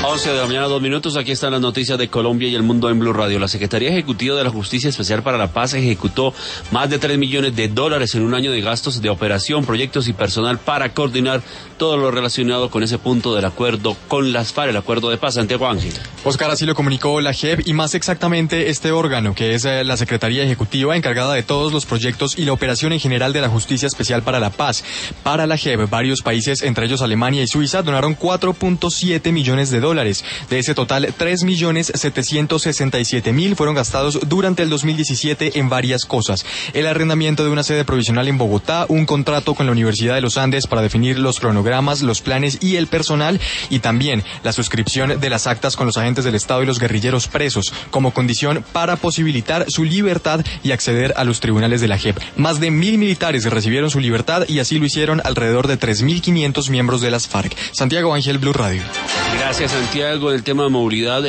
11 de la mañana, 2 minutos. Aquí están las noticias de Colombia y el mundo en Blue Radio. La Secretaría Ejecutiva de la Justicia Especial para la Paz ejecutó más de $3 millones en un año de gastos de operación, proyectos y personal para coordinar todo lo relacionado con ese punto del acuerdo con las FARC, el acuerdo de paz. Santiago Ángel. Oscar, así lo comunicó la JEP y más exactamente este órgano, que es la Secretaría Ejecutiva encargada de todos los proyectos y la operación en general de la Justicia Especial para la Paz. Para la JEP, varios países, entre ellos Alemania y Suiza, donaron $4.7 millones. De ese total, 3.767.000 fueron gastados durante el 2017 en varias cosas. El arrendamiento de una sede provisional en Bogotá, un contrato con la Universidad de los Andes para definir los cronogramas, los planes y el personal, y también la suscripción de las actas con los agentes del Estado y los guerrilleros presos, como condición para posibilitar su libertad y acceder a los tribunales de la JEP. Más de 1.000 militares recibieron su libertad y así lo hicieron alrededor de 3.500 miembros de las FARC. Santiago Ángel, Blue Radio. Gracias, Santiago. El tema de movilidad